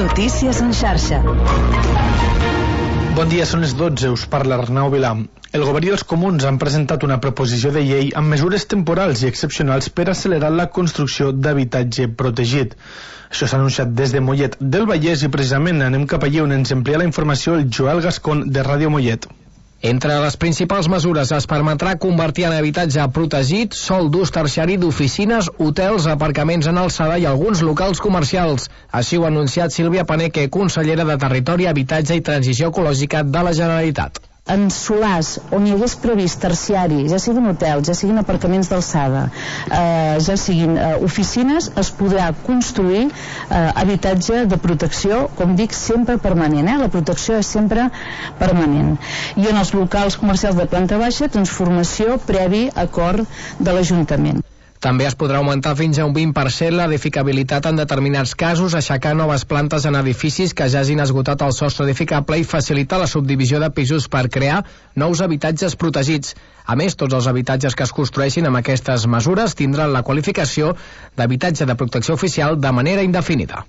Notícies en xarxa. Bon dia, són les 12, us parla Arnau Vilà. El govern i els comuns han presentat una proposició de llei amb mesures temporals i excepcionals per accelerar la construcció d'habitatge protegit. Això s'ha anunciat des de Mollet del Vallès i precisament anem cap allà on ens amplia la informació el Joel Gascon de Ràdio Mollet. Entre les principals mesures es permetrà convertir en habitatge protegit sòl d'ús terciari d'oficines, hotels, aparcaments en alçada i alguns locals comercials. Així ho ha anunciat Sílvia Paneque, consellera de Territori, Habitatge i Transició Ecològica de la Generalitat. En solars on hi hagués previst terciari, ja siguin hotels, ja siguin aparcaments d'alçada, ja siguin oficines, es podrà construir habitatge de protecció, com dic, sempre permanent. La protecció és sempre permanent. I en els locals comercials de planta baixa, transformació previ acord de l'Ajuntament. També es podrà augmentar fins a un 20% l'edificabilitat en determinats casos, aixecar noves plantes en edificis que ja hagin esgotat el sostre edificable i facilitar la subdivisió de pisos per crear nous habitatges protegits. A més, tots els habitatges que es construeixin amb aquestes mesures tindran la qualificació d'habitatge de protecció oficial de manera indefinida.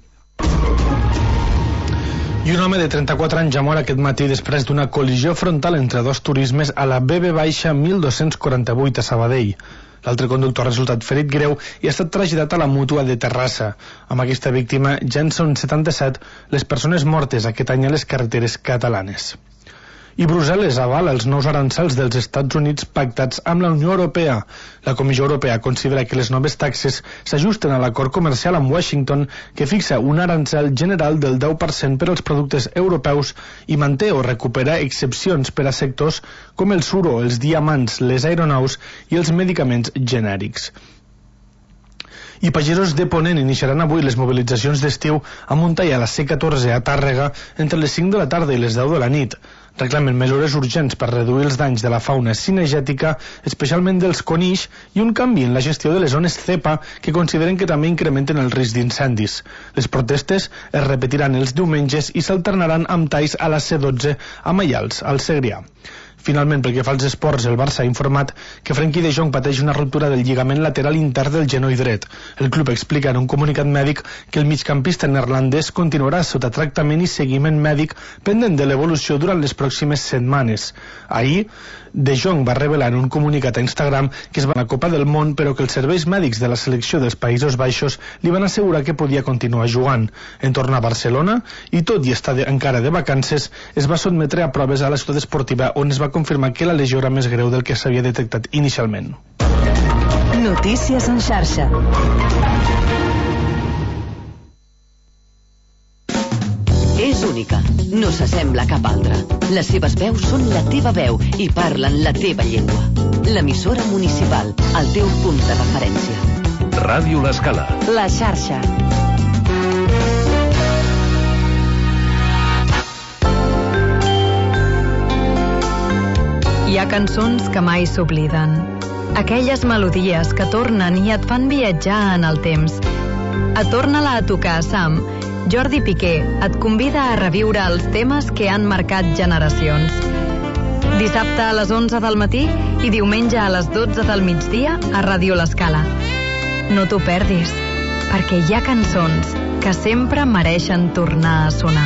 I un home de 34 anys ja mor aquest matí després d'una col·lisió frontal entre dos turismes a la BB-1248 a Sabadell. L'altre conductor ha resultat ferit greu i ha estat traslladat a la mútua de Terrassa. Amb aquesta víctima ja en són 77 les persones mortes aquest any a les carreteres catalanes. I Brussel·les avala els nous aranzels dels Estats Units pactats amb la Unió Europea. La Comissió Europea considera que les noves taxes s'ajusten a l'acord comercial amb Washington, que fixa un arancel general del 10% per als productes europeus i manté o recupera excepcions per a sectors com el suro, els diamants, les aeronaus i els medicaments genèrics. I pagesos de Ponent iniciaran avui les mobilitzacions d'estiu a Montellà a la C14 a Tàrrega entre les 5 de la tarda i les 10 de la nit. Reclamen mesures urgents per reduir els danys de la fauna cinegètica, especialment dels conills, i un canvi en la gestió de les zones CEPA, que consideren que també incrementen el risc d'incendis. Les protestes es repetiran els diumenges i s'alternaran amb talls a la C12 a Maials, al Segrià. Finalment, pel que fa als esports, el Barça ha informat que Frenkie de Jong pateix una ruptura del lligament lateral intern del genoll dret. El club explica en un comunicat mèdic que el migcampista neerlandès continuarà sota tractament i seguiment mèdic pendent de l'evolució durant les pròximes setmanes. Ahir, De Jong va revelar en un comunicat a Instagram que es va a la Copa del Món, però que els serveis mèdics de la selecció dels Països Baixos li van assegurar que podia continuar jugant. En tornar a Barcelona, i tot i estar encara de vacances, es va sotmetre a proves a la ciutat esportiva on es va confirmar que la lesió era més greu del que s'havia detectat inicialment. Notícies en xarxa. És única, no s'assembla a cap altra. Les seves veus són la teva veu i parlen la teva llengua. L'emissora municipal, el teu punt de referència. Ràdio L'Escala. La xarxa. Hi ha cançons que mai s'obliden. Aquelles melodies que tornen i et fan viatjar en el temps. A Torna-la a tocar, Sam, Jordi Piqué et convida a reviure els temes que han marcat generacions. Dissabte a les 11 del matí i diumenge a les 12 del migdia a Ràdio L'Escala. No t'ho perdis, perquè hi ha cançons que sempre mereixen tornar a sonar.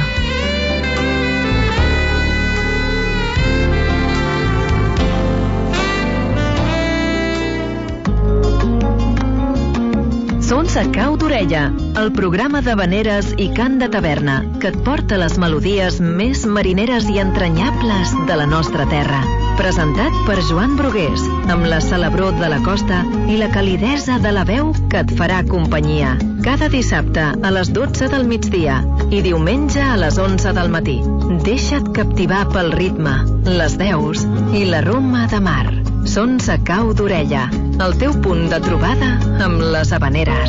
Sons a cau d'orella, el programa de veneres i cant de taverna, que et porta les melodies més marineres i entranyables de la nostra terra. Presentat per Joan Brugués, amb la celebró de la costa i la calidesa de la veu que et farà companyia. Cada dissabte a les 12 del migdia i diumenge a les 11 del matí. Deixa't captivar pel ritme, les veus i l'aroma de mar. Sons a cau d'orella, el teu punt de trobada amb les habaneres.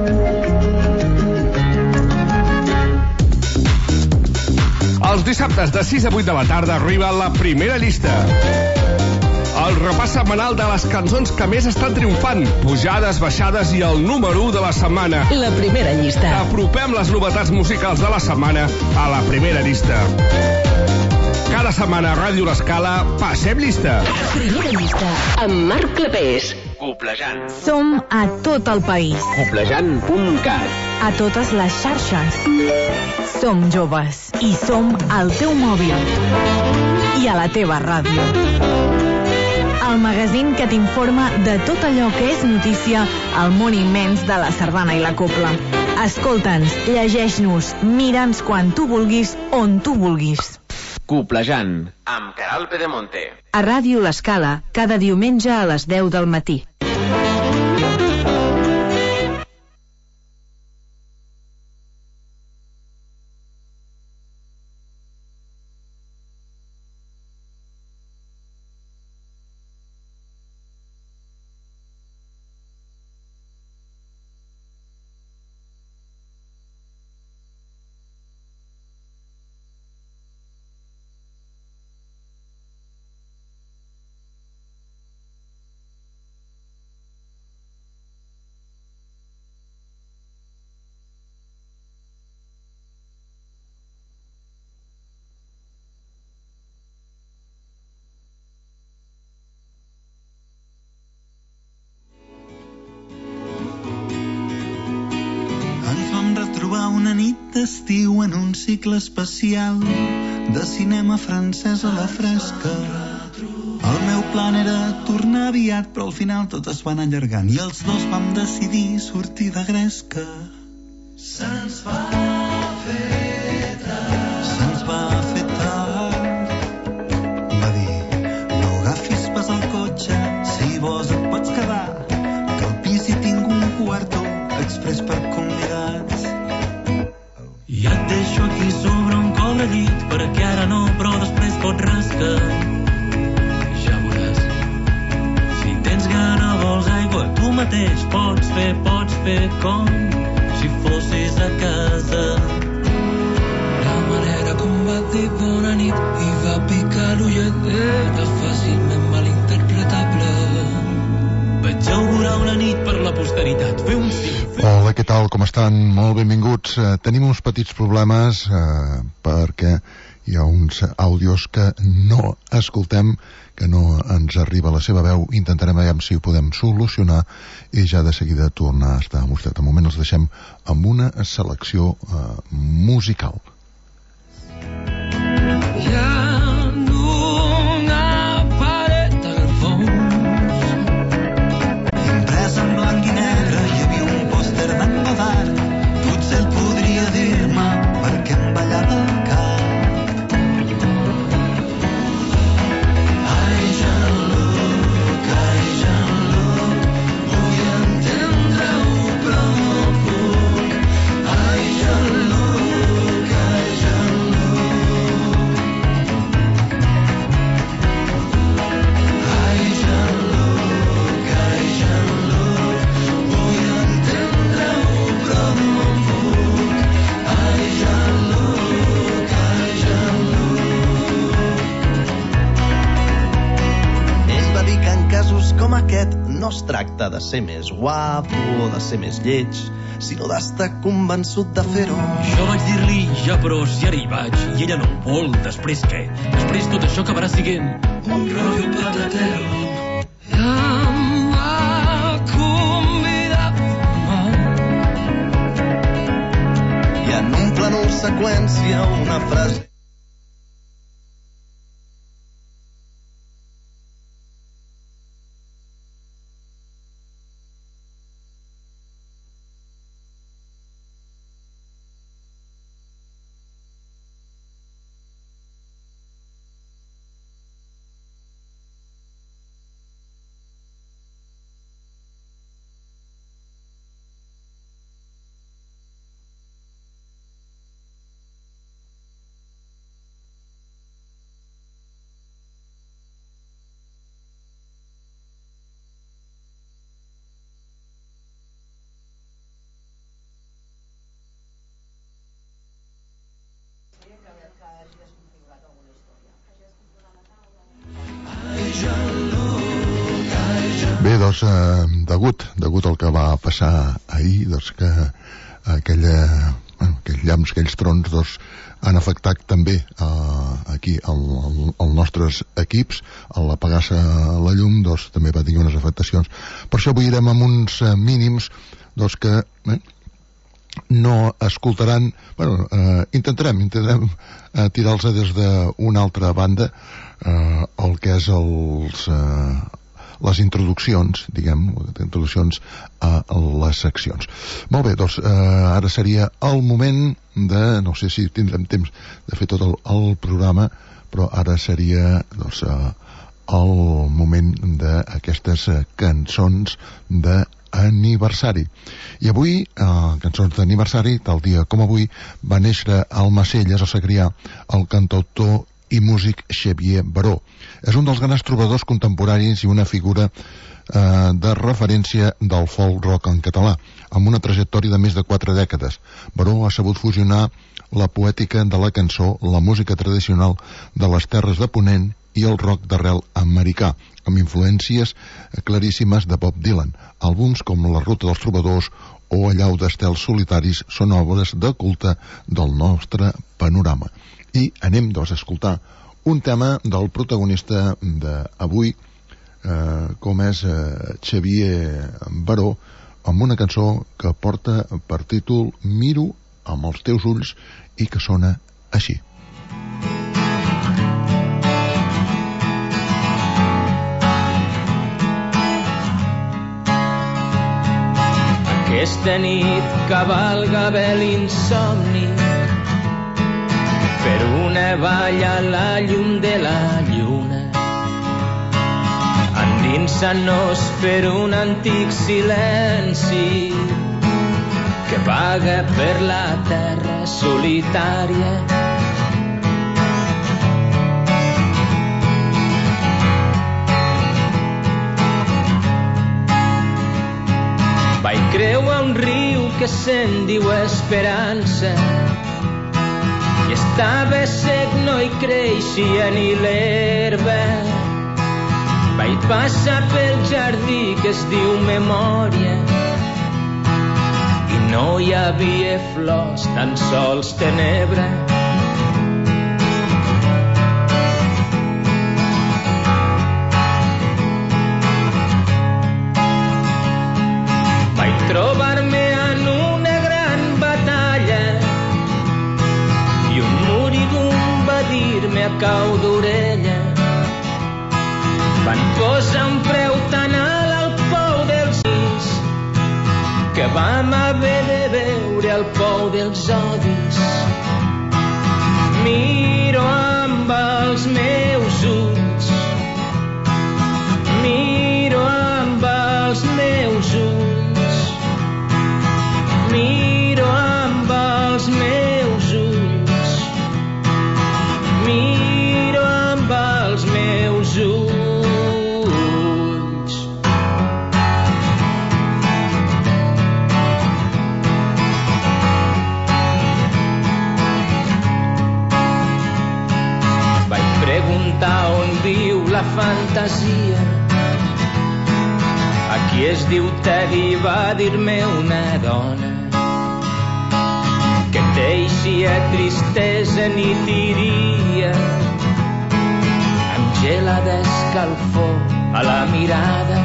Els dissabtes de 6 a 8 de la tarda arriba la primera llista. El repàs setmanal de les cançons que més estan triomfant, pujades, baixades i el número 1 de la setmana. La primera llista. Apropem les novetats musicals de la setmana a la primera llista. Cada setmana a Ràdio L'Escala passem llista. Primera llista amb Marc Clapés. Coplejant. Som a tot el país. Coplejant.cat. A totes les xarxes. Som joves i som al teu mòbil i a la teva ràdio. El magazín que t'informa de tot allò que és notícia al món immens de la sardana i la copla. Escolta'ns, llegeix-nos, mira'ns quan tu vulguis, on tu vulguis. Coplejant, amb Caral Pedemonte. A Ràdio L'Escala, cada diumenge a les 10 del matí. Estiu en un cicle especial de cinema francès a la fresca. El meu plan era tornar aviat, però al final tot es va anar allargant i els dos vam decidir sortir de gresca. Se'ns va fer tard. Va dir, no agafis pas el cotxe, si vols et pots quedar, que al pis hi tinc un quarto express per convidats. Ja et deixo aquí sobre un col de llit, perquè ara no, però després pot rascar. Ja veuràs. Si tens gana, vols aigua, tu mateix pots fer com si fossis a casa. La manera com va dir bona nit i va picar l'ullet era fàcilment malinterpretable. Vaig augurar una nit per la posteritat, fer un sí. Hola, què tal? Com estan? Molt benvinguts. Tenim uns petits problemes perquè hi ha uns àudios que no escoltem, que no ens arriba la seva veu. Intentarem veure si ho podem solucionar i ja de seguida tornar a estar amb vostè. De moment els deixem amb una selecció musical. Potser el podria dir-me perquè em ballava el cap. Ai, Jean-Luc, vull entendre-ho però no puc. Ai, Jean-Luc, com aquest no es tracta de ser més guapo o de ser més lleig, sinó d'estar convençut de fer-ho. Jo vaig dir-li, ja però si ara hi vaig i ella no ho vol, després què? Després tot això acabarà siguent un rotllo patatero. Em va convidar i en un plànol seqüència una frase. Bé, doncs, degut al que va passar ahir, doncs que aquells llamps, aquells trons, doncs, han afectat també aquí els nostres equips. Al apagar-se la llum, doncs, també va tenir unes afectacions. Per això avui irem amb uns mínims, doncs, que no escoltaran, intentarem tirar-los des d'una altra banda, el que és les introduccions, introduccions a les seccions. Molt bé, doncs ara seria el moment de, no sé si tindrem temps de fer tot el programa, però ara seria el moment d'aquestes cançons d'aniversari. I avui, cançons d'aniversari, tal dia com avui, va néixer al Macelles, a Segrià, el cantautor i músic Xavier Baró. És un dels grans trobadors contemporanis i una figura de referència del folk rock en català, amb una trajectòria de més de 4 dècades. Baró ha sabut fusionar la poètica de la cançó, la música tradicional de les terres de Ponent i el rock d'arrel americà, amb influències claríssimes de Bob Dylan. Àlbums com La ruta dels trobadors o Allau d'estels solitaris són obres de culte del nostre panorama. I anem, doncs, a escoltar un tema del protagonista d'avui, com és Xavier Baró, amb una cançó que porta per títol Miro amb els teus ulls i que sona així. Aquesta nit cavalgava l'insomni per una vall a la llum de la lluna, endinsant-nos per un antic silenci que vaga per la terra solitària. Vaig creuar un riu que se'n diu Esperança i estava sec, no hi creixia ni l'herba. Vaig passar pel jardí que es diu Memòria i no hi havia flors, tan sols tenebra. Vaig trobar-me en una gran batalla i un moribund va dir-me a cau d'orella: van posar un preu tan alt al pou dels fills que vam haver de veure al pou dels odis. Miro amb els meus ulls, miro amb els meus ulls, miro amb els meus ulls, miro amb els meus ulls. On viu la fantasia? Aquí es diu Teddy, va dir-me una dona que teixia tristesa nit i dia, amb gelada escalfor a la mirada.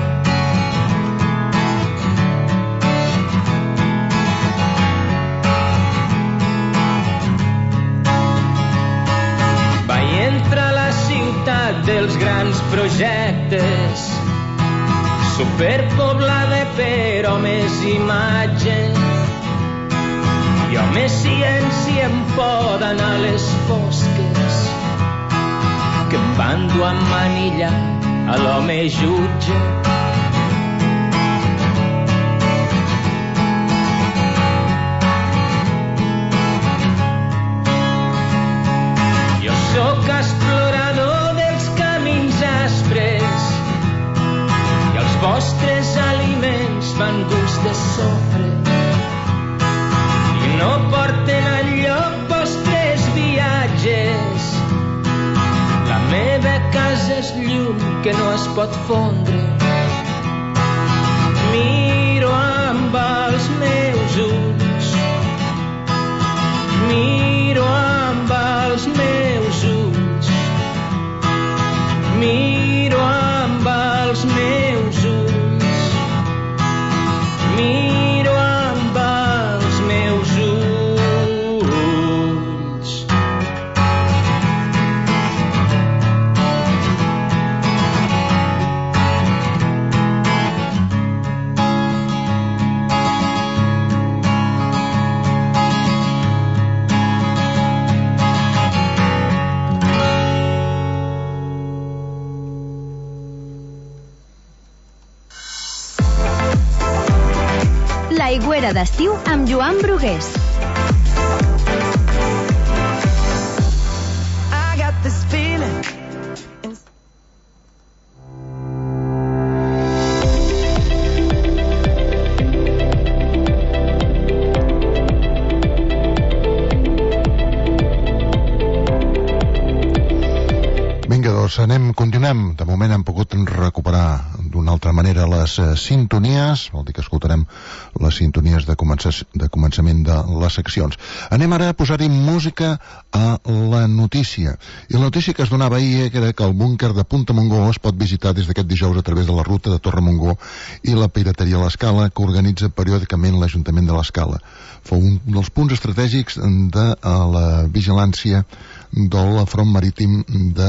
Vaig entrar a la ciutat dels grans projectes, superpoblada per homes i imatge, i homes ciència em poden a les fosques que em van dur a manillar a l'home jutge. Jo sóc explorador dels camins aspres i els vostres aliments fan gust de sofre i no porten enlloc vostres viatges. La meva casa és llum que no es pot fondre. Miro amb els meus ulls, miro amb els meus ulls, miro amb els meus ulls, miro amb els meus Aigüera d'estiu amb Joan Brugués. I got this feeling. Continuem. De moment hem pogut recuperar d'una altra manera les sintonies, vol dir que escoltarem les sintonies de començament de les seccions. Anem ara a posar-hi música a la notícia. I la notícia que es donava ahir era que el búnquer de Punta Montgó es pot visitar des d'aquest dijous a través de la ruta de Torre Montgó i la pirateria a l'Escala, que organitza periòdicament l'Ajuntament de l'Escala. Fou un dels punts estratègics de la vigilància del front marítim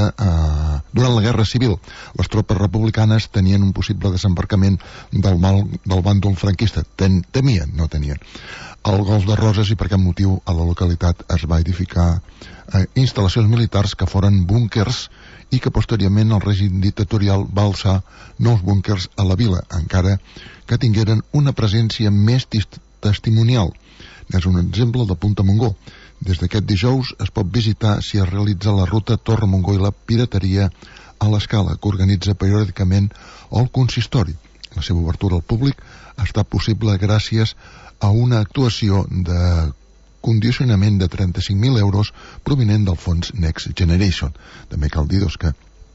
durant la Guerra Civil. Les tropes republicanes tenien un possible desembarcament del bàndol franquista. Temien, no tenien. Al Golf de Roses, i per aquest motiu a la localitat es va edificar instal·lacions militars que foren búnquers i que posteriorment el règim dictatorial va alçar nous búnquers a la vila, encara que tingueren una presència més testimonial. És un exemple de Punta Montgó. Des d'aquest dijous es pot visitar si es realitza la ruta Torre Montgó i la pirateria a l'Escala, que organitza periòdicament el consistori. La seva obertura al públic ha estat possible gràcies a una actuació de condicionament de 35.000 euros provinent del fons Next Generation. També cal dir que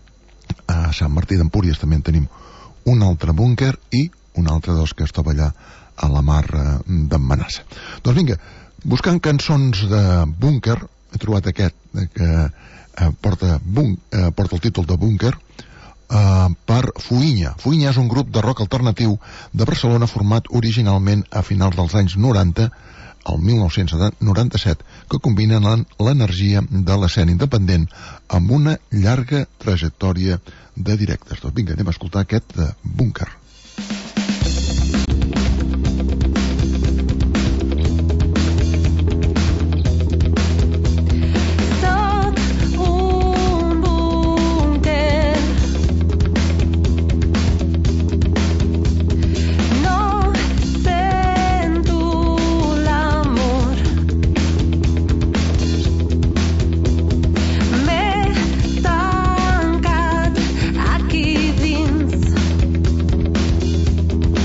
a Sant Martí d'Empúries també en tenim un altre búnquer i un altre que es troba allà a la mar d'Emmanassa. Doncs vinga, buscant cançons de búnquer, he trobat aquest que porta el títol de búnquer, per Fuïnya. Fuïnya és un grup de rock alternatiu de Barcelona format originalment a finals dels anys 90, el 1997, que combinen l'energia de l'escena independent amb una llarga trajectòria de directes. Doncs vinga, anem a escoltar aquest de búnquer. Aquí dins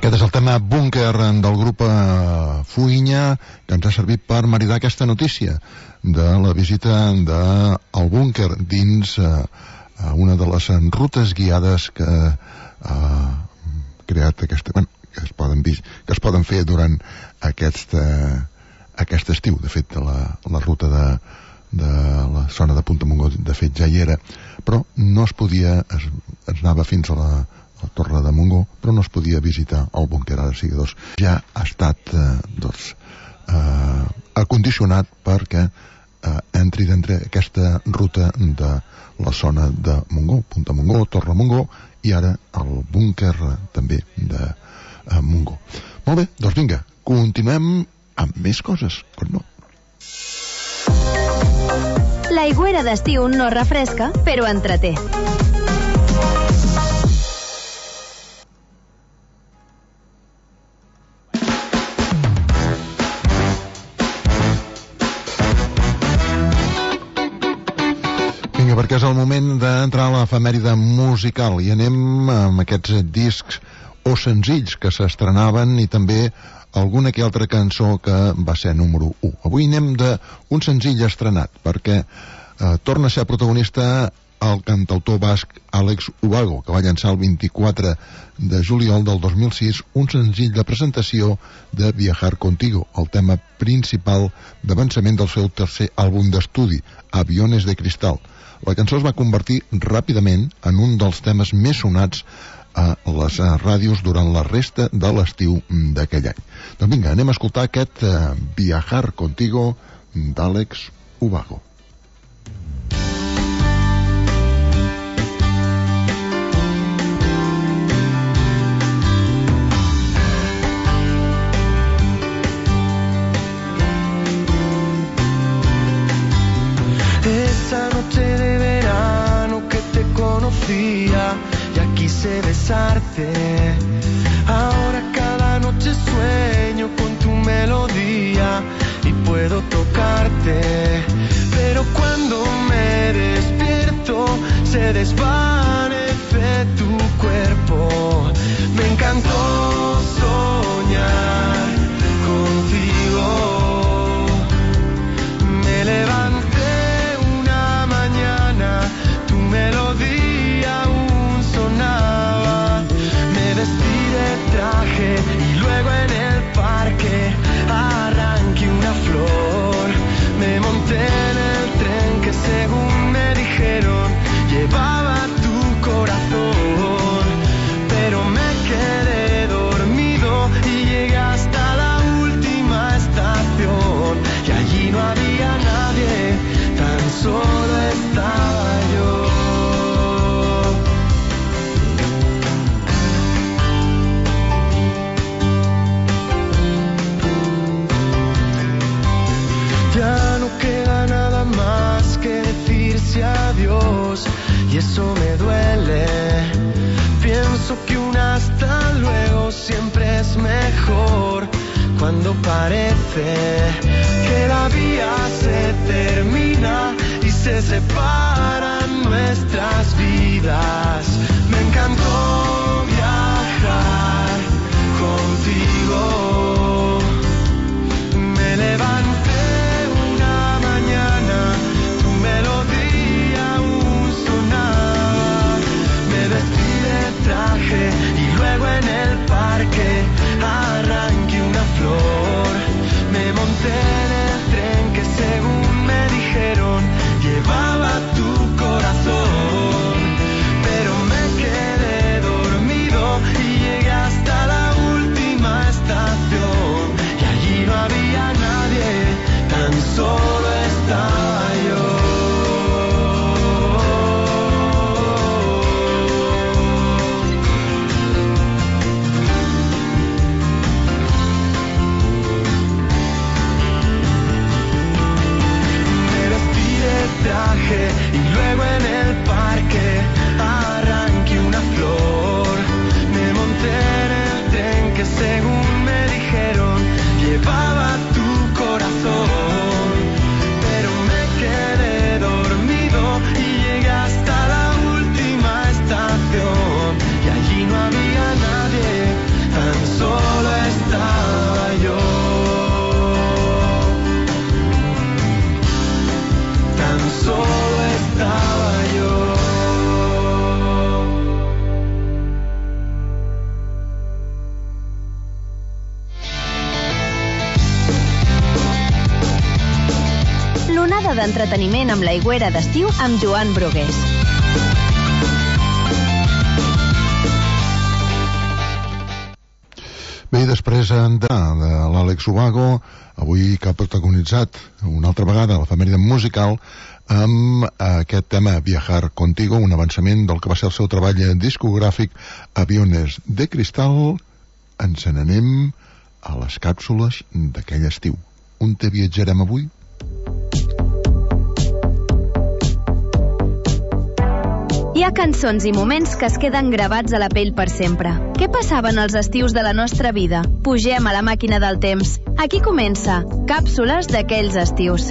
Aquest és el tema Búnquer del grup Fuïnya, que ens ha servit per maridar aquesta notícia de la visita del búnquer dins una de les rutes guiades que ha creat que es poden fer durant aquest estiu. De fet, la ruta de la zona de Punta Montgó, de fet, ja hi era, però no es podia, es anava fins a la Torre de Montgó, però no es podia visitar el búnquer. Ara sí que ja ha estat acondicionat perquè entri dintre aquesta ruta de la zona de Montgó, Punta Montgó, Torre Montgó, i ara el búnquer també de Montgó. Molt bé, doncs vinga, continuem amb més coses, com no? L'aigüera d'estiu no refresca, però entreté. Vinga, perquè és el moment d'entrar a l'efemèride musical i anem amb aquests discs o senzills que s'estrenaven i també alguna que altra cançó que va ser número 1. Avui anem d'un senzill estrenat, perquè torna a ser protagonista el cantautor basc Àlex Ubago, que va llançar el 24 de juliol del 2006 un senzill de presentació de Viajar Contigo, el tema principal d'avançament del seu tercer àlbum d'estudi, Aviones de Cristal. La cançó es va convertir ràpidament en un dels temes més sonats a les ràdios durant la resta de l'estiu d'aquell any. Doncs vinga, anem a escoltar aquest Viajar Contigo d'Àlex Ubago. Esa noche de verano que te conocía ya quise besarte. Ahora cada noche sueño con tu melodía y puedo tocarte. Pero cuando me despierto se desvanece tu cuerpo. Me encantó soñar contigo. Me levanté una mañana, tu melodía aún sonaba. Me vestí de traje y luego en el parque arranqué una flor. Me monté en el tren que según me dijeron llevaba tu corazón. Pero me quedé dormido y llegué hasta la última estación. Y allí no había nadie, tan solo estaba yo. Ya no queda nada más que decirse adiós y eso me duele. Pienso que un hasta luego siempre es mejor cuando parece que la vía se termina y se separan nuestras vidas. Me encantó viajar contigo. Me levanté una mañana, tu melodía aún sonaba. Me vestí de traje y luego en el parque arranqué una flor. Me monté en el tren que según me dijeron llevaba tu corazón. Pero me quedé dormido hora d'entreteniment amb l'Aigüera d'estiu amb Joan Brugués. Bé, i després de l'Àlex Ubago, avui que ha protagonitzat una altra vegada l'efemèride musical amb aquest tema Viajar Contigo, un avançament del que va ser el seu treball discogràfic Aviones de Cristal. Ens n'anem a les càpsules d'aquell estiu. On te viatjarem avui? Hi ha cançons i moments que es queden gravats a la pell per sempre. Què passaven els estius de la nostra vida? Pugem a la màquina del temps. Aquí comença Càpsules d'aquells estius.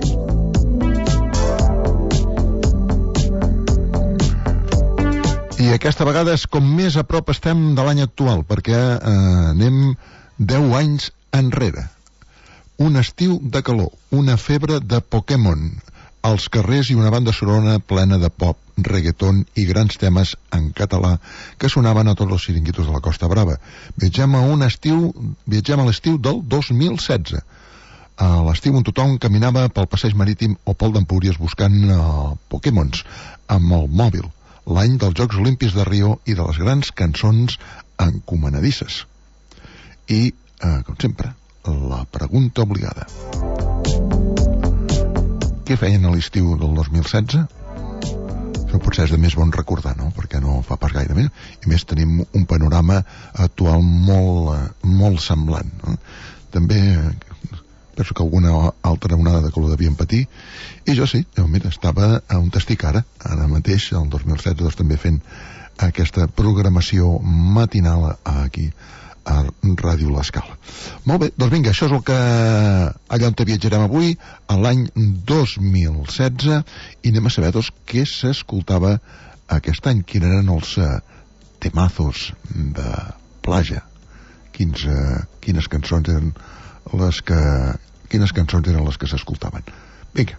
I aquesta vegada és com més a prop estem de l'any actual, perquè anem 10 anys enrere. Un estiu de calor, una febre de Pokémon, als carrers i una banda sonora plena de pop, reggaeton i grans temes en català que sonaven a tots els xiringuitos de la Costa Brava. Viatgem a l'estiu del 2016. A l'estiu on tothom caminava pel passeig marítim o pel d'Empúries buscant Pokémons amb el mòbil. L'any dels Jocs Olímpics de Rio i de les grans cançons encomanadisses. I, com sempre, la pregunta obligada. Què feien a l'estiu del 2016? Això potser és de més bon recordar, no? Perquè no fa pas gaire més. I més tenim un panorama actual molt semblant, no? També penso que alguna altra onada de calor devien patir. I jo sí, mira, estava on estic ara mateix, el 2016, doncs, també fent aquesta programació matinal aquí a Ràdio L'Escala. Molt bé, doncs vinga, això és el que allà on viatjarem avui, a l'any 2016, i anem a saber, doncs, què s'escoltava aquest any, quins eren els temazos de platja, quines cançons eren les que s'escoltaven. Vinga.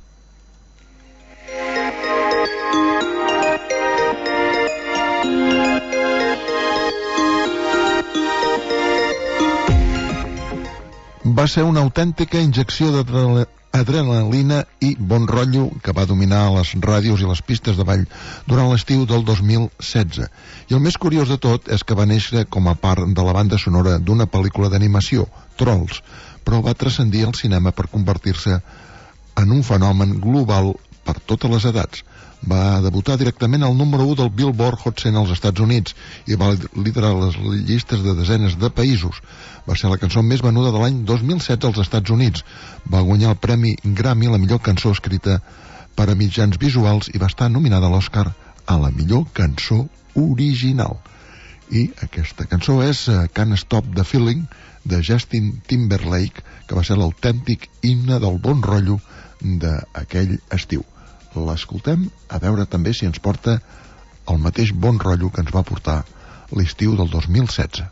Va ser una autèntica injecció d'adrenalina i bon rotllo que va dominar les ràdios i les pistes de ball durant l'estiu del 2016. I el més curiós de tot és que va néixer com a part de la banda sonora d'una pel·lícula d'animació, Trolls, però va transcendir el cinema per convertir-se en un fenomen global per totes les edats. Va debutar directament al número 1 del Billboard Hot 100 als Estats Units i va liderar les llistes de desenes de països. Va ser la cançó més venuda de l'any 2016 als Estats Units. Va guanyar el Premi Grammy a la millor cançó escrita per a mitjans visuals i va estar nominada a l'Oscar a la millor cançó original. I aquesta cançó és Can't Stop the Feeling, de Justin Timberlake, que va ser l'autèntic himne del bon rotllo d'aquell estiu. L'escoltem a veure també si ens porta el mateix bon rotllo que ens va portar l'estiu del 2016.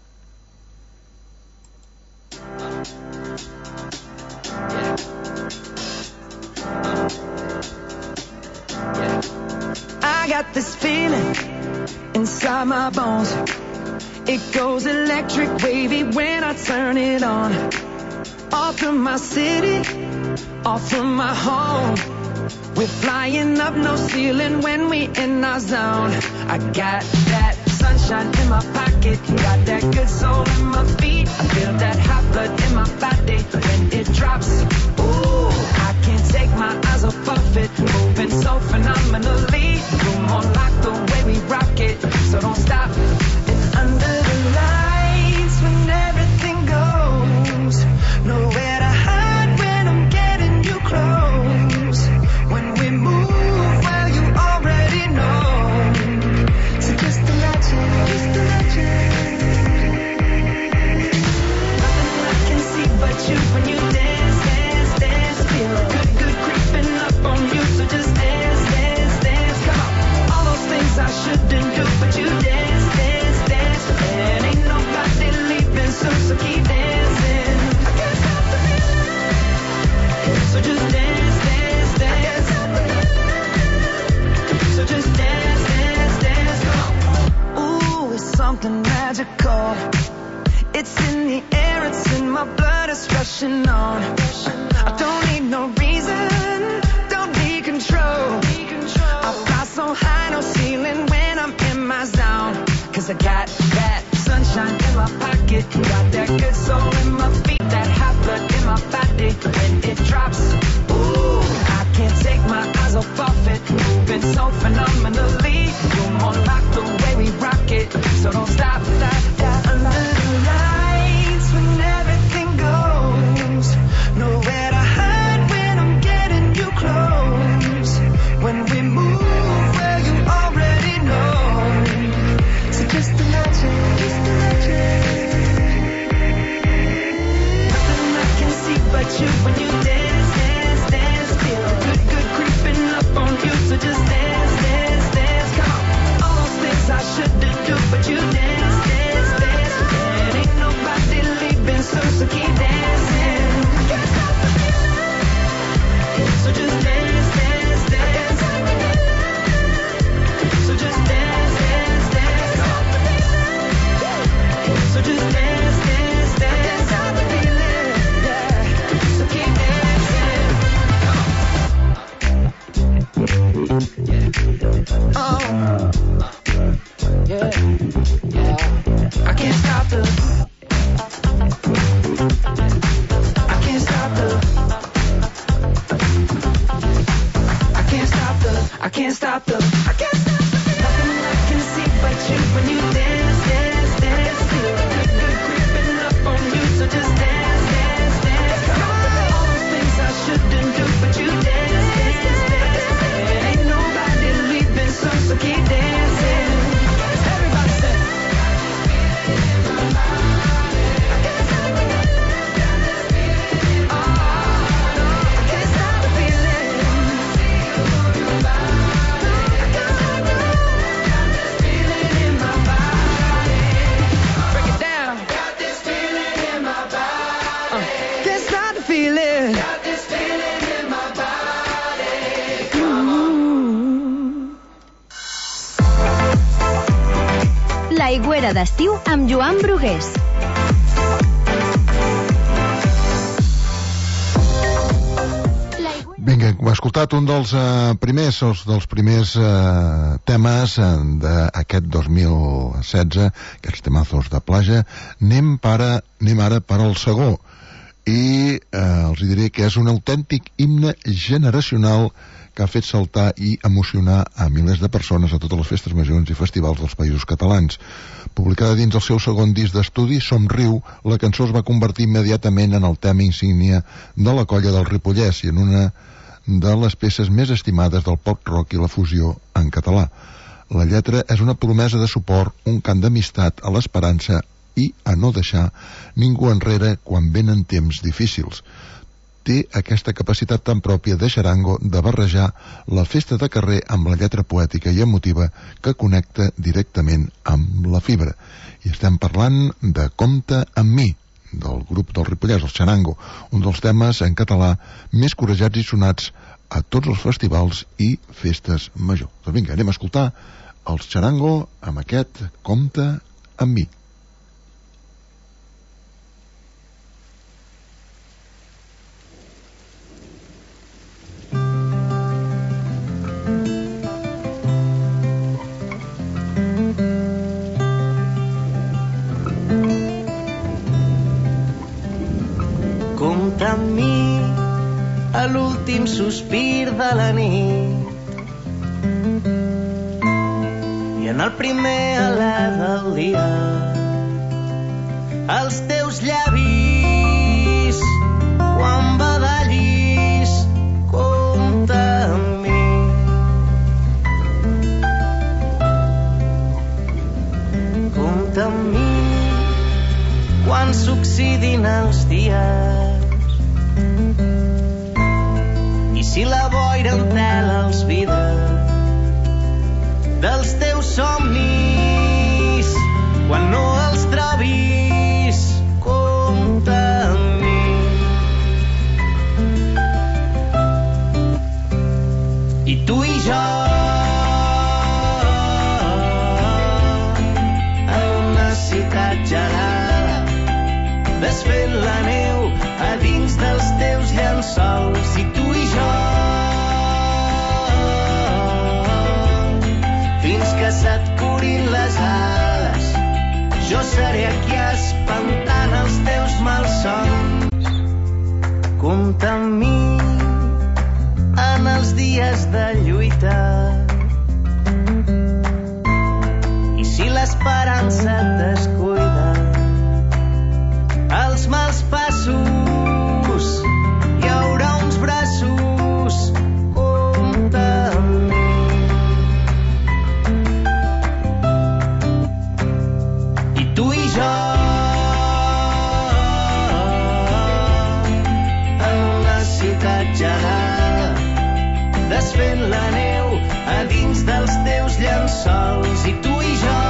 I got this feeling inside my bones. It goes electric wavy when I turn it on. Off from my city, off from my home. We're flying up, no ceiling when we in our zone. I got that sunshine in my pocket, got that good soul in my feet. I feel that hot blood in my body when it drops. Ooh, I can't take my eyes off of it, moving so phenomenally. Come on, like the way we rock it, so don't stop. And under the lights when everything goes, nowhere to hide when I'm getting you close. When we move, well, you already know. So just imagine, nothing I can see but you when you dance, dance, dance. Feel good creeping up on you, so just dance, dance, dance. Come on, all those things I shouldn't do, but you dance, dance, dance. And ain't nobody leaving soon, so keep dancing. I can't stop the feeling, so just dance, dance, dance. So just dance, dance, dance. Ooh, it's something magical. It's in the air, it's in my blood, it's rushing on. I don't need no reason, don't 'cause I got that sunshine in my pocket, got that good soul in my feet, that hot blood in my body. When it drops, ooh, I can't take my eyes off of it. Moving so phenomenally, you're more like the way we rock it. So don't stop, stop, stop. Under the lights when everything goes, nowhere to hide when I'm getting you close. When we move, well, you already know. So just imagine, nothing I can see but you when you dance, dance, dance. Feel good, good creeping up on you. So just dance, dance, dance. Come on, all those things I shouldn't do, but you dance, dance, dance. And ain't nobody leaving soon, so keep dancing. Can't stop the feeling. So just dance, dance, dance. So just dance, dance, dance. So just dance, dance, dance. Can't stop the feeling, yeah. So keep dancing. Oh, yeah, yeah. I can't stop the. I can't stop the. I can't stop the. I can't stop the. I can't stop the. Nothing I can see but you when you dance, dance, dance. Feel good, good creeping up on you. So just dance, dance, dance. All those things I shouldn't do, but you dance, dance, dance. And ain't nobody leaving soon, so keep dancing. Everybody say. L'aigüera d'estiu amb Joan Brugués. Vinga, hem escoltat un dels primers temes d'aquest 2016, aquests temazos de platja. Anem ara per al segó i els diré que és un autèntic himne generacional que ha fet saltar i emocionar a milers de persones a totes les festes majors i festivals dels països catalans. Publicada dins el seu segon disc d'estudi, Somriu, la cançó es va convertir immediatament en el tema insígnia de la colla del Ripollès i en una de les peces més estimades del pop rock i la fusió en català. La lletra és una promesa de suport, un cant d'amistat a l'esperança i a no deixar ningú enrere quan venen temps difícils. Té aquesta capacitat tan pròpia de xarango de barrejar la festa de carrer amb la lletra poètica i emotiva que connecta directament amb la fibra. I estem parlant de Compta amb mi, del grup del Ripollès, el xarango, un dels temes en català més corejats i sonats a tots els festivals i festes majors. Doncs vinga, anem a escoltar els xarango amb aquest Compta amb mi. Compta amb mi a l'últim sospir de la nit i en el primer alè del dia els teus llavis quan badallis compta amb mi. Compta amb mi quan s'oxidin els dies i si la boira entela els vidres dels teus somnis quan no els trobis compta amb mi. I tu i jo en una ciutat gelada desfent la neu a dins dels teus llençols. I tu i jo fins que se't curin les ales seré aquí espantant els teus malsons. Compta amb mi en els dies de lluita, i si l'esperança et descuida, els mals passos hi haurà uns braços. Compta amb mi. I tu i jo en una ciutat gelada, desfent la neu a dins dels teus llençols. I tu i jo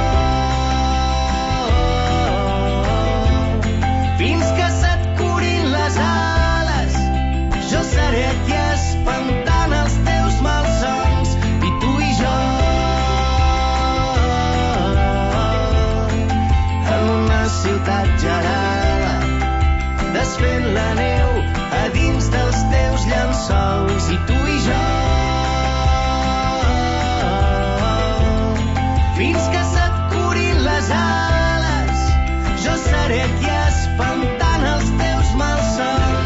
fins que se't curin les ales, jo seré aquí espantant els teus malsons. I tu i jo en una ciutat gelada, desfent la neu a dins dels teus llençols. I tu i jo fins que se't curin les ales, jo seré aquí espantant els teus malsons.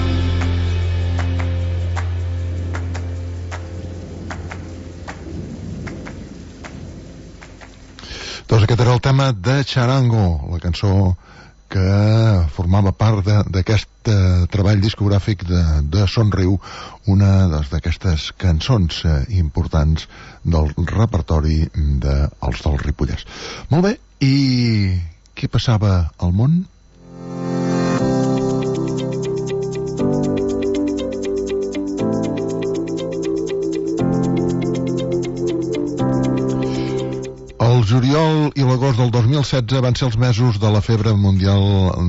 Doncs aquest era el tema de Charango, la cançó que formava part d'aquest treball discogràfic de Sonriu, una d'aquestes cançons importants del repertori dels del Ripollès. Molt bé, i què passava al món? El juliol i l'agost del 2016 van ser els mesos de la febre mundial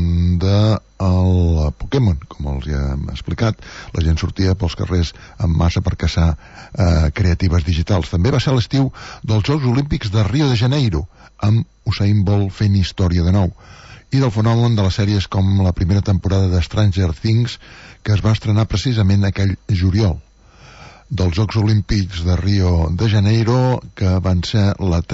del Pokémon. Com els ja hem explicat, la gent sortia pels carrers en massa per caçar creatives digitals. També va ser l'estiu dels Jocs Olímpics de Rio de Janeiro, amb Usain Bolt fent història de nou, i del fenomen de les sèries com la primera temporada de Stranger Things, que es va estrenar precisament aquell juliol. Dels Jocs Olímpics de Rio de Janeiro, que van ser la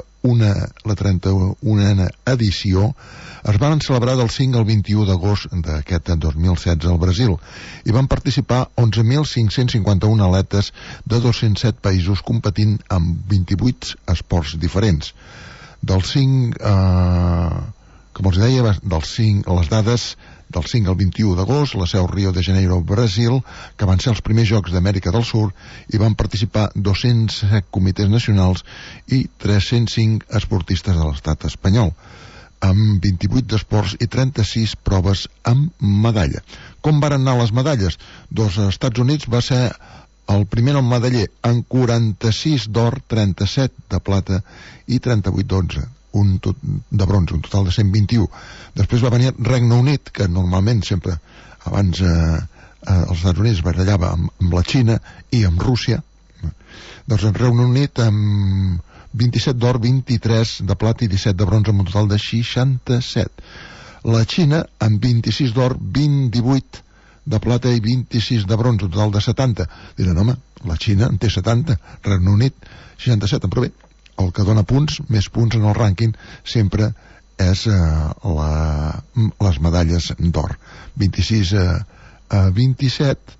31a edició, es van celebrar del 5 al 21 d'agost d'aquest 2016 al Brasil, i van participar 11.551 atletes de 207 països competint en 28 esports diferents. Del 5, com els deia, les dades del 5 al 21 d'agost, la seu Rio de Janeiro, Brasil, que van ser els primers Jocs d'Amèrica del Sud, i van participar 207 comitès nacionals i 305 esportistes de l'estat espanyol, amb 28 esports i 36 proves amb medalla. Com varen anar les medalles? Doncs als Estats Units va ser el primer nom medaller, en 46 d'or, 37 de plata i 38 d'onze. De bronze, un total de 121. Després va venir Regne Unit, que normalment sempre abans els Estats Units barallava amb la Xina i amb Rússia. Doncs el Regne Unit amb 27 d'or, 23 de plata i 17 de bronze, amb un total de 67. La Xina amb 26 d'or, 28 de plata i 26 de bronze, un total de 70. Diran, home, la Xina en té 70, Regne Unit 67, però bé, el que dona punts, més punts en el rànquing, sempre és les medalles d'or. 26 a 27,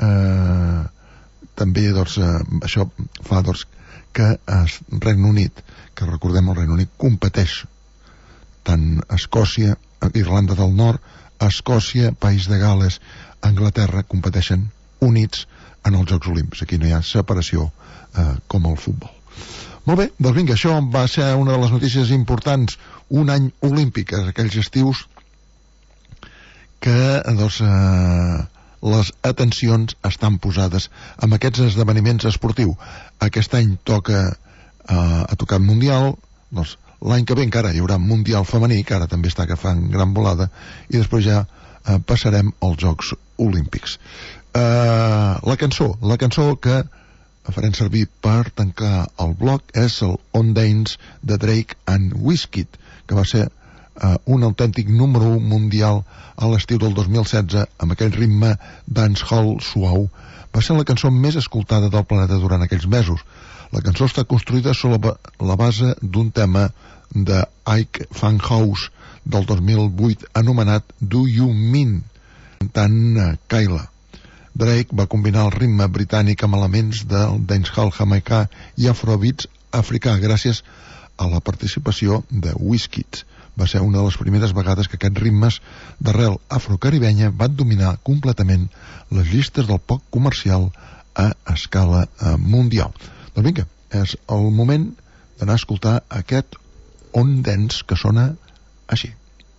també, doncs, això fa, doncs, que Regne Unit, que recordem el Regne Unit, competeix tant Escòcia, Irlanda del Nord, Escòcia, País de Gales, Anglaterra, competeixen units en els Jocs Olímpics. Aquí no hi ha separació com el futbol. Molt bé, doncs vinga, això va ser una de les notícies importants, un any olímpic, aquells estius que, doncs, les atencions estan posades amb aquests esdeveniments esportius. Aquest any toca a tocar mundial, doncs l'any que ve encara hi haurà mundial femení, que ara també està agafant gran volada, i després ja passarem als Jocs Olímpics. La cançó que farem servir per tancar el bloc és el On Dance de Drake and Wizkid, que va ser un autèntic número 1 mundial a l'estiu del 2016 amb aquell ritme dancehall suau. Va ser la cançó més escoltada del planeta durant aquells mesos. La cançó està construïda sobre la base d'un tema de Ike Funhouse del 2008 anomenat Do You Mean, cantant Kyla. Drake va combinar el ritme britànic amb elements del dancehall jamaicà i afrobeats africà gràcies a la participació de Wizkid. Va ser una de les primeres vegades que aquests ritmes d'arrel afrocaribenya van dominar completament les llistes del pop comercial a escala mundial. Doncs vinga, és el moment d'anar a escoltar aquest On Dance que sona així.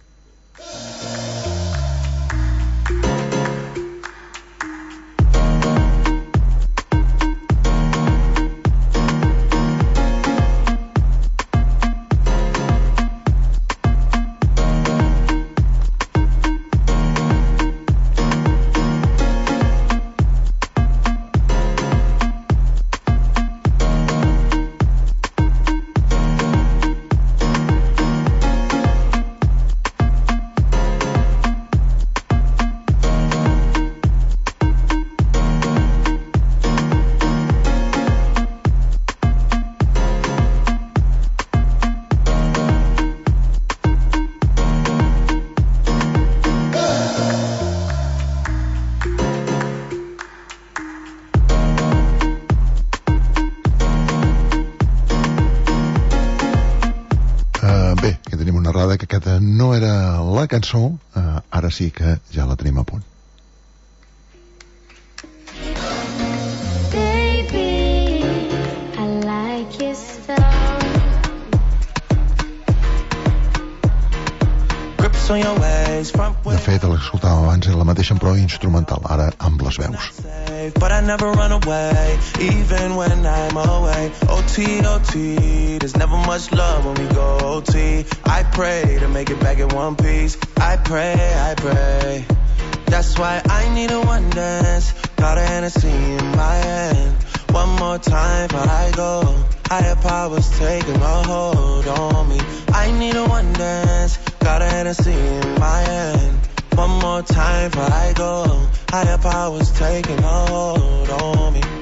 Que aquesta no era la cançó, ara sí que ja la tenim a punt. Baby, I like your style. Grips on your ways, front way. De fet, l'escoltàvem abans era la mateixa però instrumental, ara amb les veus. But I never run away, even when I'm away. OT, OT, there's never much love when we go OT. I pray to make it back in one piece. I pray. That's why I need a one dance. Got a Hennessy in my hand. One more time before I go. Higher powers taking a hold on me. I need a one dance. Got a Hennessy in my hand. One more time before I go. Higher powers taking a hold on me.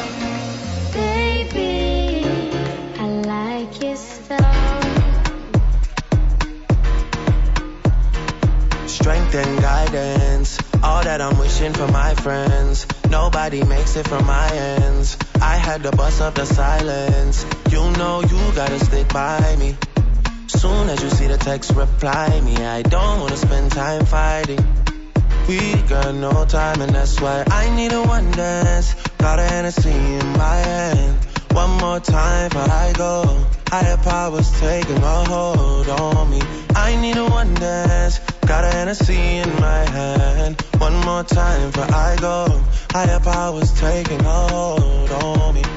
Baby, I like your style. Strength and guidance, all that I'm wishing for my friends. Nobody makes it from my ends. I had to bust up the silence. You know you gotta stick by me. Soon as you see the text, reply me. I don't wanna spend time fighting. We got no time and that's why I need a one dance. Got a Hennessy in my hand. One more time before I go. Higher powers taking a hold on me. I need a one dance. Got a Hennessy in my hand. One more time before I go. Higher powers taking a hold on me.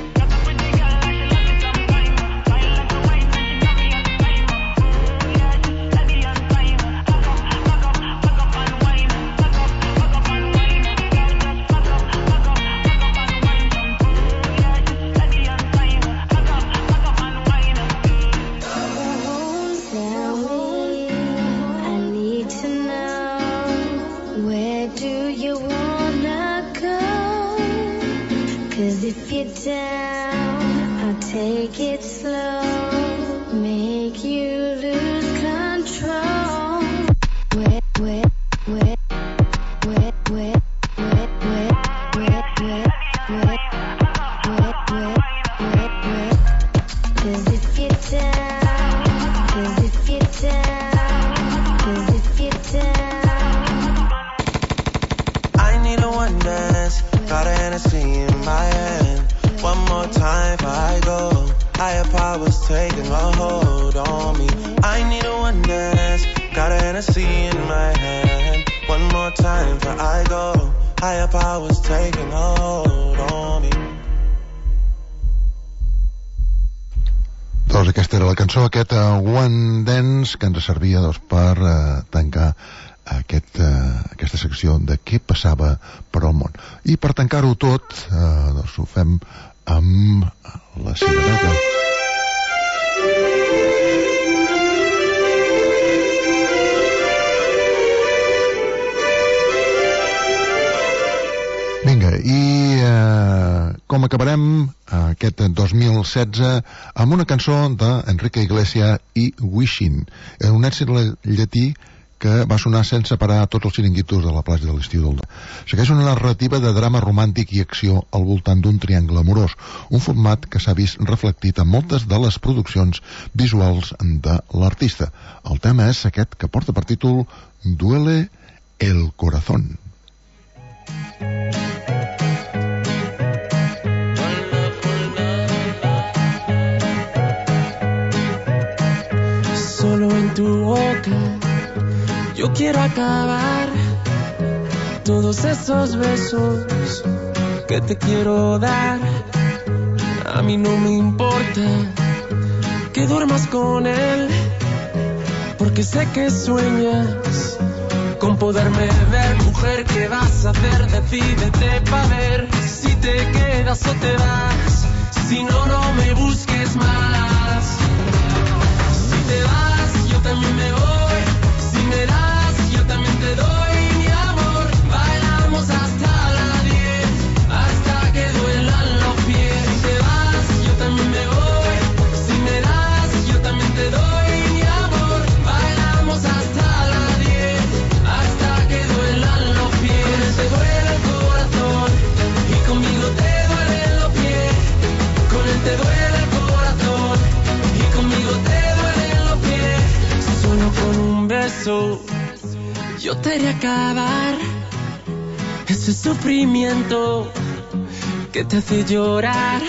Down, I'll take it slow, make you lose control. Wet, wet, wet, wet, wet, wet, wet, wet, wet, wet, wet, wet, wet, wet. 'Cause if you're down, 'cause if you're down, 'cause if you're down. I need a one dance, got a Hennessy in my hand. One more time before I go. Higher powers taking a hold on me. I need a one dance. Got a Hennessy in my hand. One more time before I go. Higher powers taking a hold on me. Doncs aquesta era la cançó, aquest One Dance, que ens servia per tancar aquesta secció de què passava per al món. I per tancar-ho tot, doncs ho fem amb la sireneta. Vinga, i com acabarem aquest 2016 amb una cançó d'Enrique Iglesias i Wishing, un èxit llatí que va sonar sense parar tots els xiringuitos de la platja de l'estiu del... Segueix una narrativa de drama romàntic i acció al voltant d'un triangle amorós, un format que s'ha vist reflectit en moltes de les produccions visuals de l'artista. El tema és aquest que porta per títol Duele el corazón. Solo en tu boca yo quiero acabar todos esos besos que te quiero dar. A mí no me importa que duermas con él, porque sé que sueñas con poderme ver. Mujer, ¿qué vas a hacer? Decídete pa' ver si te quedas o te vas. Si no, no me busques más. Si te vas, yo también me voy. Si me das, yo también te doy mi amor. Bailamos hasta las 10, hasta que duelan los pies. Si te vas, yo también me voy. Si me das, yo también te doy mi amor. Bailamos hasta las 10, hasta que duelan los pies. Te duele el corazón y conmigo te duelen los pies. Con él te duele el corazón y conmigo te duelen los pies. Solo con un beso yo te haré acabar ese sufrimiento que te hace llorar.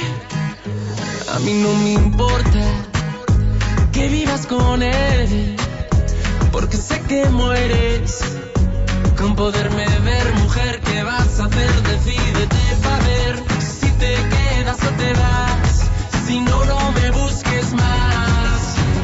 A mí no me importa que vivas con él, porque sé que mueres con poderme ver. Mujer, ¿qué vas a hacer? Decídete pa' ver si te quedas o te vas. Si no, no me busques más.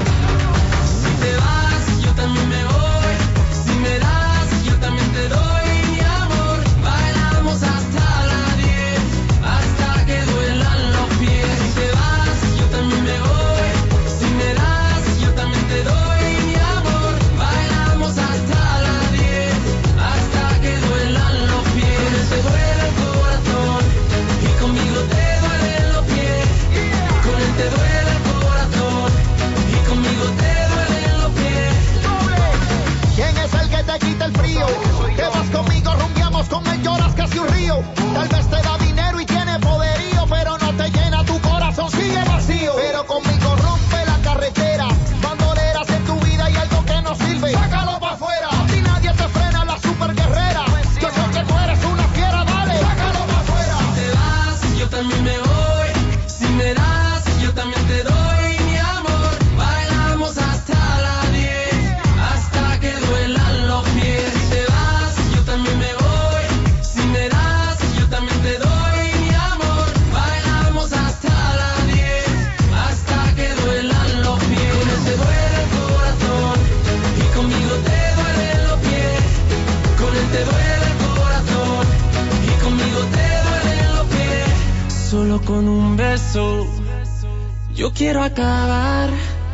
Si te vas, yo también me voy. Si me das, yo también te doy mi amor. Bailamos hasta las 10, hasta que duelan los pies. Si te vas, yo también me voy. Si me das, yo también te doy mi amor. Bailamos hasta las 10, hasta que duelan los pies. Te duele el corazón y conmigo te duelen los pies. Con él te duele el corazón y conmigo te duelen los pies. ¿Quién es el que te quita el frío? Que vas conmigo, rumbiamos, con él lloras casi un río. Tal vez te da dinero y tiene poderío, pero no te llena tu corazón, sigue vacío. Pero conmigo rompe la carretera, bandoleras en tu vida y algo que no sirve, sácalo pa' afuera. Si nadie te frena, la super guerrera. Yo sé que tú eres una fiera, dale, sácalo pa' afuera. Si te vas, yo también me voy. Si me das, yo también te doy mi amor. Bailamos hasta las 10, hasta que duelan los pies. Si te vas, yo también me voy. Si me das, yo también te doy mi amor. Bailamos hasta las 10, hasta que duelan los pies. Con él te duele el corazón y conmigo te duelen los pies. Con él te duele el corazón y conmigo te duelen los pies. Solo con un beso yo quiero acabar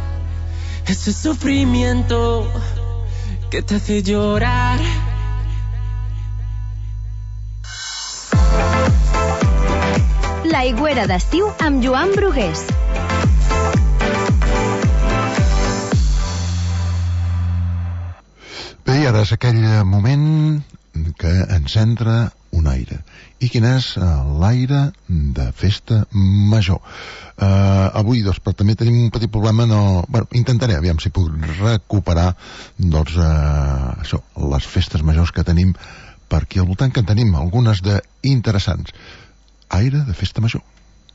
ese sufrimiento que te hace llorar. L'Aigüera d'estiu amb Joan Brugués. Bé, i ara és aquell moment que ens entra un aire. I quin és l'aire de festa major? Avui, doncs, però també tenim un petit problema, bueno, intentaré, aviam si puc recuperar, doncs, això, les festes majors que tenim per aquí al voltant, que en tenim algunes d'interessants. Aire de festa major.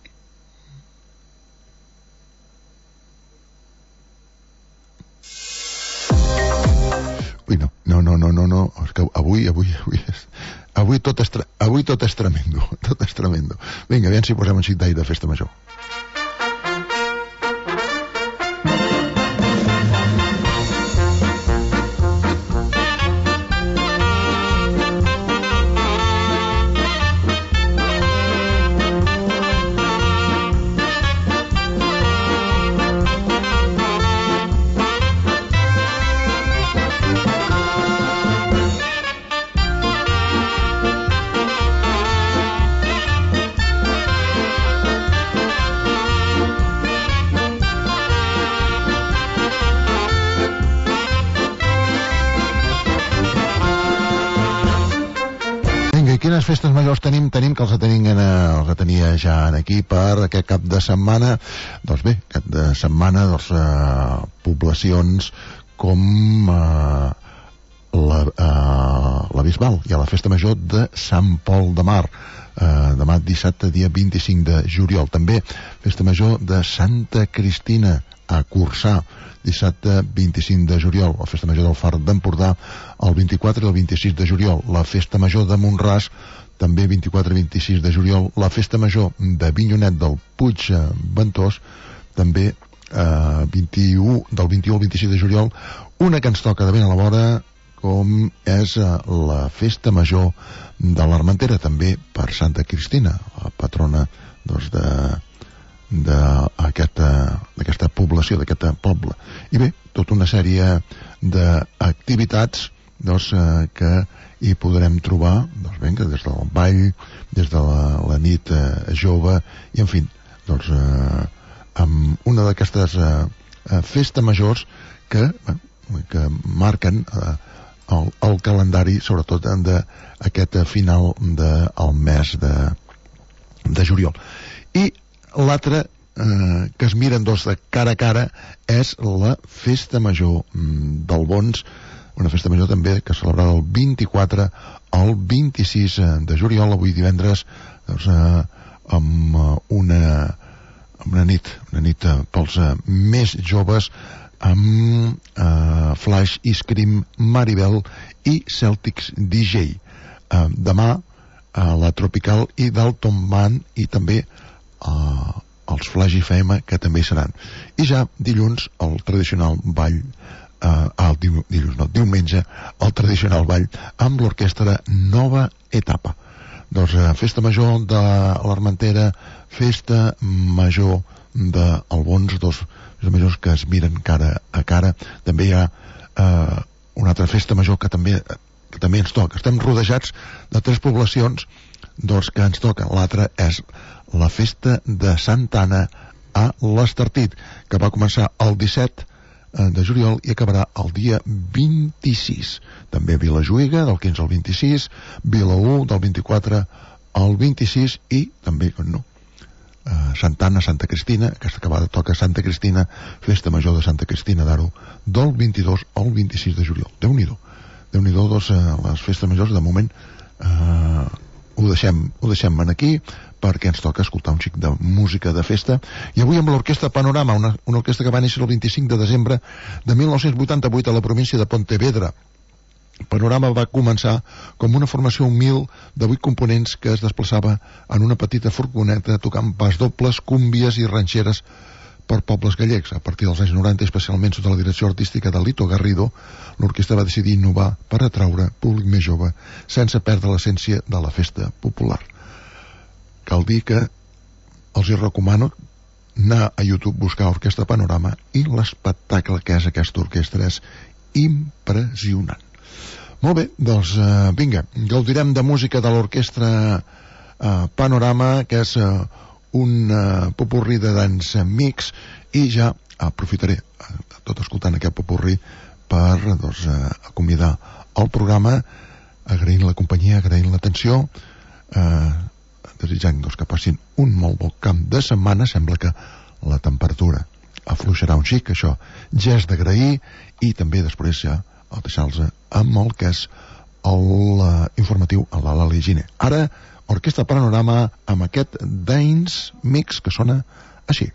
Ui, no, és que avui tot és tremendo. Vinga, aviam si posem un xic d'aire de festa major. I quines festes majors tenim? Tenim que els tenia ja aquí per aquest cap de setmana. Doncs bé, cap de setmana poblacions com la Bisbal i a la festa major de Sant Pol de Mar, demà dissabte dia 25 de juliol. També festa major de Santa Cristina a Corçà, dissabte 25 de juliol. La festa major del Far d'Empordà el 24 i el 26 de juliol. La festa major de Mont-ras també 24 i 26 de juliol. La festa major de Vinyonet del Puig Ventós també del 21 al 26 de juliol. Una que ens toca de ben a la vora, com és la festa major de l'Armentera, també per Santa Cristina, la patrona d'aquesta població, d'aquest poble. I bé, tota una sèrie d'activitats que hi podrem trobar des del ball, des de la nit jove, i en fi, amb una d'aquestes festes majors que marquen el calendari, sobretot d'aquest final del mes de juliol. I l'altre que es miren de cara a cara és la festa major d'Albons, una festa major també que es celebrarà el 24 al 26 de juliol, avui divendres, amb una nit pels més joves, amb Flash, Scream, Maribel i Celtics DJ. Demà la Tropical i Dalton Band, i també els Flash FM, que també hi seran. I ja dilluns el tradicional ball, diumenge el tradicional ball amb l'orquestra Nova Etapa. Festa major de l'Armentera, festa major d'Albons, dos festes majors que es miren cara a cara. També hi ha una altra festa major que també ens toca. Estem rodejats de 3 poblacions que ens toquen. L'altra és la festa de Santa Anna a l'Estartit, que va començar el 17 de juliol i acabarà el dia 26. També Vilajuïga del 15 al 26, Vilaür del 24 al 26 i també, Santa Anna, Santa Cristina, aquesta acabada toca Santa Cristina, festa major de Santa Cristina d'Aro, del 22 al 26 de juliol. Déu-n'hi-do, les festes majors de moment ho deixem aquí, perquè ens toca escoltar un xic de música de festa. I avui amb l'Orquestra Panorama, una orquestra que va néixer el 25 de desembre de 1988 a la província de Pontevedra. Panorama va començar com una formació humil de 8 components que es desplaçava en una petita furgoneta tocant pas dobles, cúmbies i ranxeres per pobles gallecs. A partir dels anys 90, especialment sota la direcció artística de Lito Garrido, l'orquestra va decidir innovar per atraure públic més jove sense perdre l'essència de la festa popular. Cal dir que els hi recomano anar a YouTube, buscar Orquestra Panorama, i l'espectacle que és aquesta orquestra és impressionant. Molt bé, doncs vinga, gaudirem de música de l'Orquestra Panorama, que és un popurrí de dance mix, i ja aprofitaré, tot escoltant aquest popurrí, per acomiadar el programa, agraint la companyia, agraint l'atenció, desitjant que passin un molt bon camp de setmana. Sembla que la temperatura afluixarà un xic, això ja és d'agrair, i també després ja el deixar-los amb el que és l'informatiu a la Lali Gine. Ara, Orquestra Panorama amb aquest dance mix que sona així.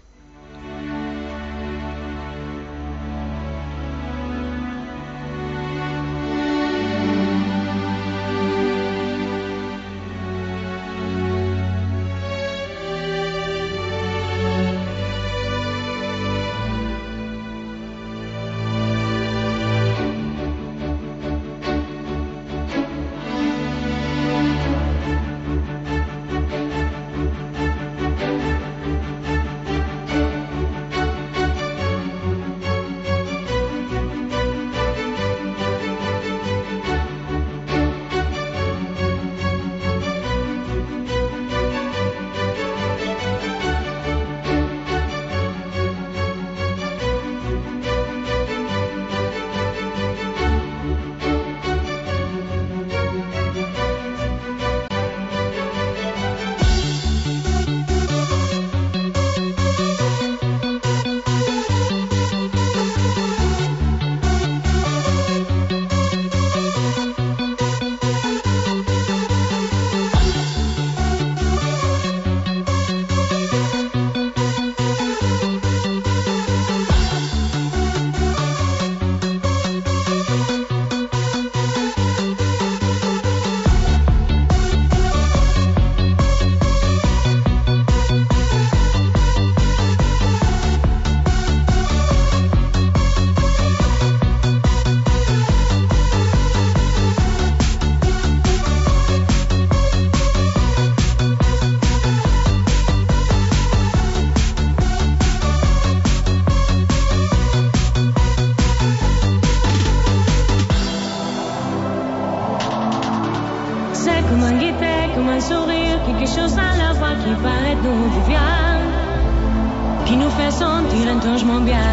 Comme un guettet, comme un sourire, quelque chose à la voix qui paraît d'où tu viens, qui nous fait sentir étrangement bien.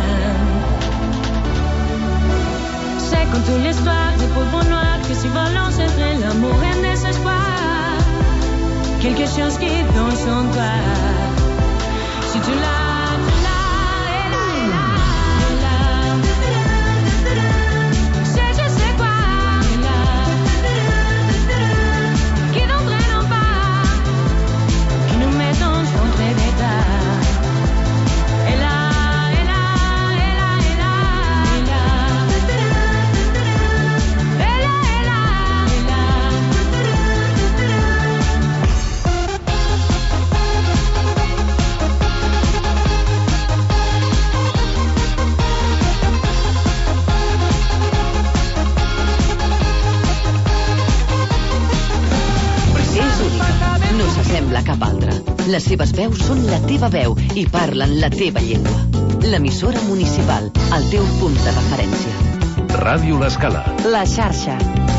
C'est comme toute l'histoire des pauvres noirs que si volant c'est vrai, l'amour est désespoir. Quelque chose qui danse en toi. Si tu l'as, tu l'as, et là, et là, et là. C'est je sais quoi, et là. Qui n'entraîne en pas, qui nous met dans son trait d'état. Et là, et là, et là, et là, et là. Et là, et là, et là. És única, no s'assembla a cap altra. Les seves veus són la teva veu i parlen la teva llengua. L'emissora municipal, el teu punt de referència. Ràdio L'Escala. La xarxa.